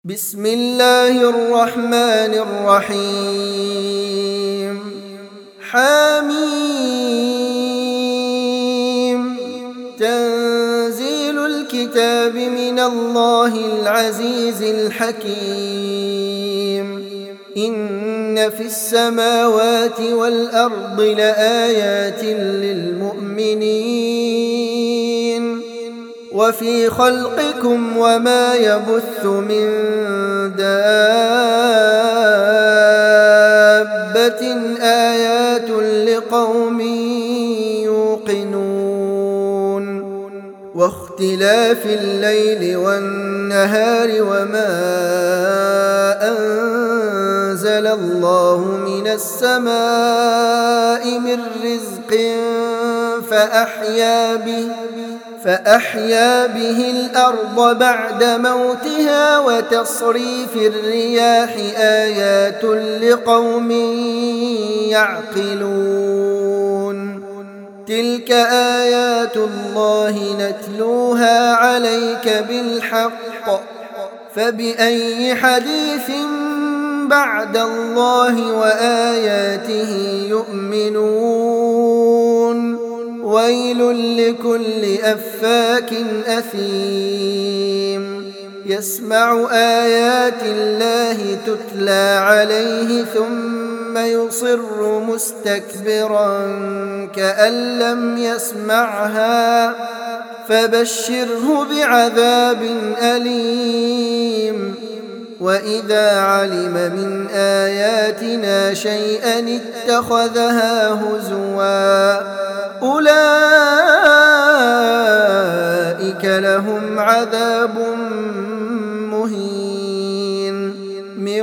بسم الله الرحمن الرحيم. حميم. تنزيل الكتاب من الله العزيز الحكيم. إن في السماوات والأرض لآيات للمؤمنين وفي خلقكم وما يبث من دابة آيات لقوم يوقنون. واختلاف الليل والنهار وما أنزل الله من السماء من رزق فأحيا به الأرض بعد موتها وتصريف الرياح آيات لقوم يعقلون. تلك آيات الله نتلوها عليك بالحق فبأي حديث بعد الله وآياته يؤمنون. ويل لكل أفاك أثيم يسمع آيات الله تتلى عليه ثم يصر مستكبرا كأن لم يسمعها فبشره بعذاب أليم. وإذا علم من آياتنا شيئا اتخذها هزوا أولئك لهم عذاب مهين من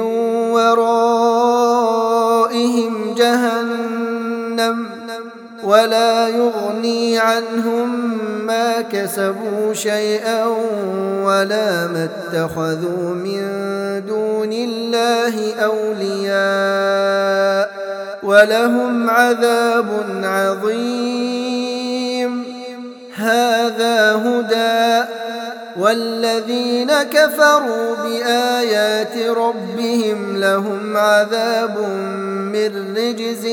ورائهم جهنم ولا يغني عنهم ما كسبوا شيئا ولا ما اتخذوا من دون الله أولياء ولهم عذاب عظيم. هذا هدى والذين كفروا بآيات ربهم لهم عذاب من رجز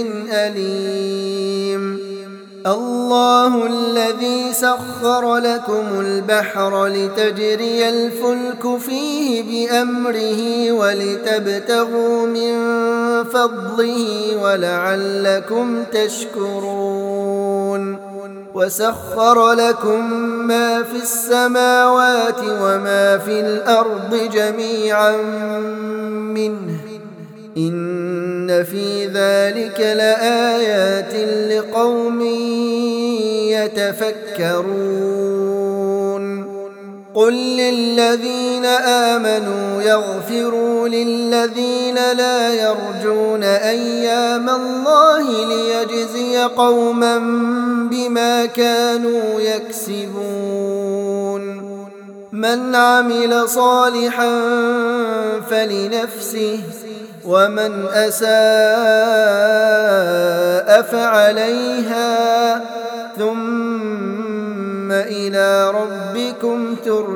أليم. الله الذي سخر لكم البحر لتجري الفلك فيه بأمره ولتبتغوا من فضله ولعلكم تشكرون. وسخر لكم ما في السماوات وما في الأرض جميعا منه إن في ذلك لآيات لقوم يتفكرون. قل للذين آمنوا يغفروا للذين لا يرجون أيام الله ليجزي قوما بما كانوا يكسبون. من عمل صالحا فلنفسه ومن أساء فعليها ثم إلى ربكم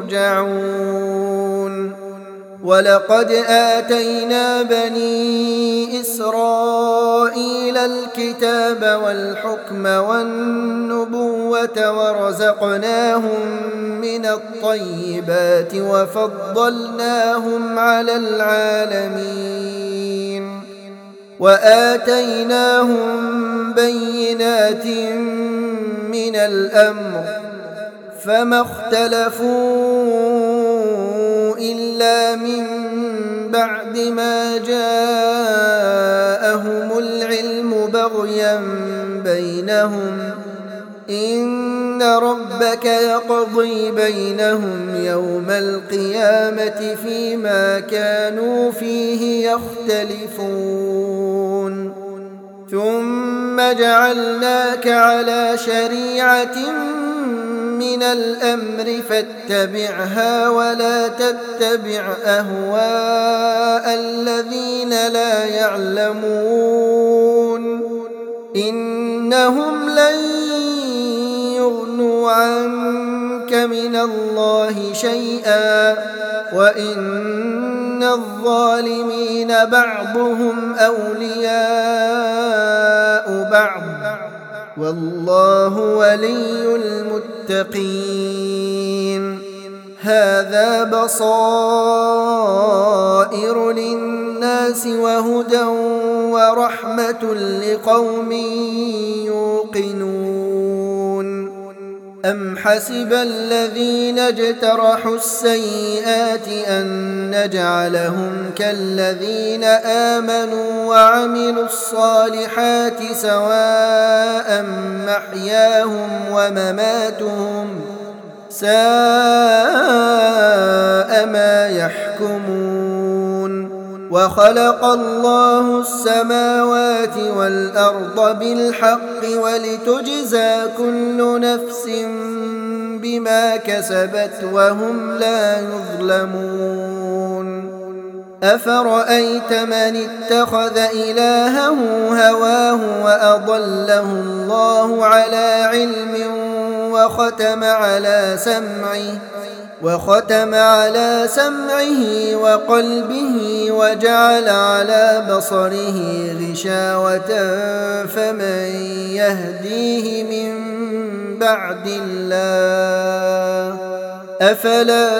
ترجعون. ولقد آتينا بني إسرائيل الكتاب والحكم والنبوة ورزقناهم من الطيبات وفضلناهم على العالمين وآتيناهم بينات من الأمر فما اختلفوا إلا من بعد ما جاءهم العلم بغيا بينهم إن ربك يقضي بينهم يوم القيامة فيما كانوا فيه يختلفون. ثم جعلناك على شريعة من الأمر فاتبعها ولا تتبع أهواء الذين لا يعلمون إنهم لن يغنوا عنك من الله شيئا وإن إن الظالمين بعضهم أولياء بعض والله ولي المتقين. هذا بصائر للناس وهدى ورحمة لقوم يوقنون. أم حسب الذين اجترحوا السيئات أن نجعلهم كالذين آمنوا وعملوا الصالحات سواء محياهم ومماتهم ساء ما يحكمون. وخلق الله السماوات والأرض بالحق ولتجزى كل نفس بما كسبت وهم لا يظلمون. أفرأيت من اتخذ إلهه هواه وأضله الله على علم وختم على سمعه وقلبه وجعل على بصره غشاوة فمن يهديه من بعد الله أفلا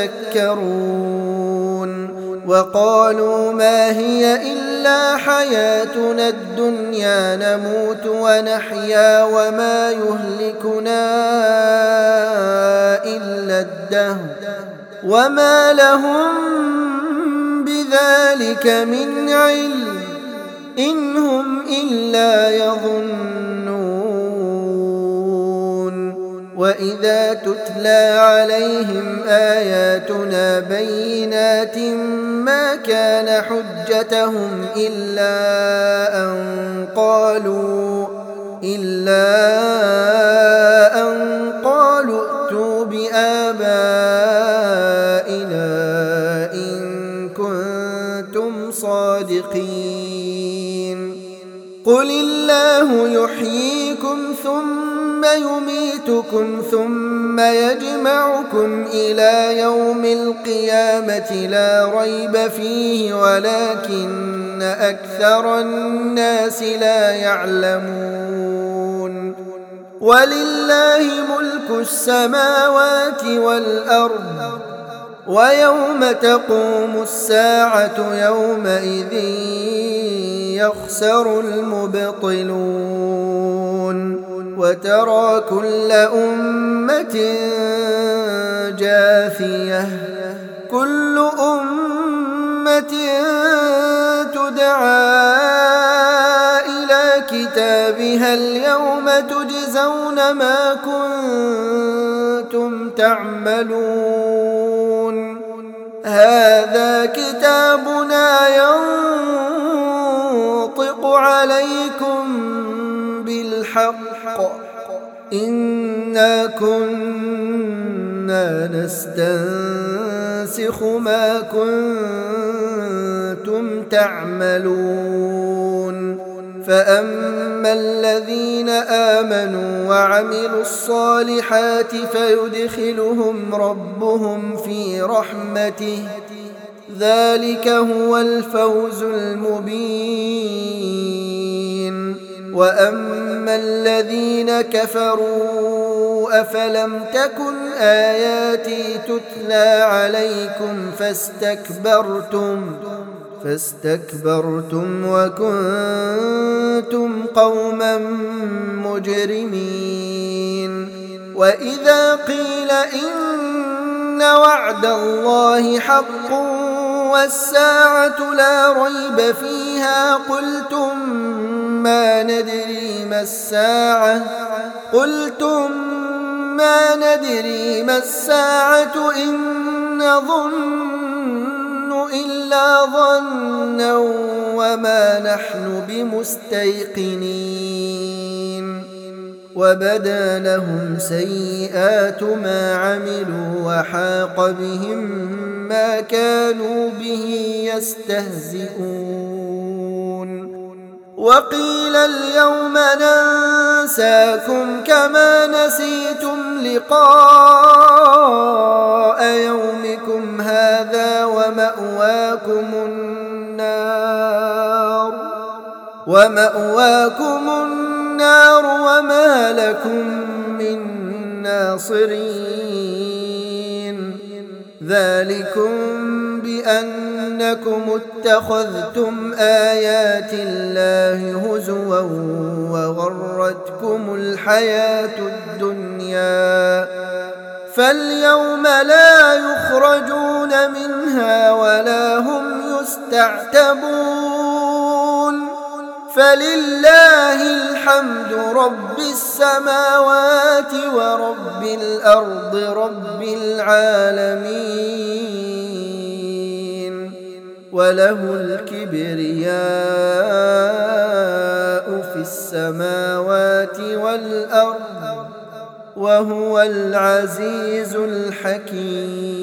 تذكرون. وقالوا ما هي إلا حياتنا الدنيا نموت ونحيا وما يهلكنا إلا الدهر وما لهم بذلك من علم إن هم إلا يظنون. وإذا تتلى عليهم آياتنا بينات ما كان حجتهم إلا أن قالوا ائتوا بآبائنا إن كنتم صادقين. قل الله يحييكم ثم يميتكم ثم يجمعكم إلى يوم القيامة لا ريب فيه ولكن أكثر الناس لا يعلمون. ولله ملك السماوات والأرض ويوم تقوم الساعة يومئذ يخسر المبطلون. وترى كل أمة جاثية كل أمة تدعى إلى كتابها اليوم تجزون ما كنتم تعملون. هذا كتابنا ينطق عليكم بالحق إنا كنا نستنسخ ما كنتم تعملون. فأما الذين آمنوا وعملوا الصالحات فيدخلهم ربهم في رحمته ذلك هو الفوز المبين. وأما الذين كفروا أفلم تكن آياتي تتلى عليكم فاستكبرتم وكنتم قوما مجرمين. وإذا قيل إن وعد الله حق والساعة لا ريب فيها قلتم ما ندري ما الساعة إن نظن إلا ظنا وما نحن بمستيقنين. وبدا لهم سيئات ما عملوا وحاق بهم ما كانوا به يستهزئون. وقيل اليوم ننساكم كما نسيتم لقاء يومكم هذا ومأواكم النار وما لكم من ناصرين ذلكم بأنكم اتخذتم آيات الله هزوا وغرتكم الحياة الدنيا فاليوم لا يخرجون منها ولا هم يستعتبون فلله الحمد رب السماوات ورب الأرض رب العالمين وله الكبرياء في السماوات والأرض وهو العزيز الحكيم.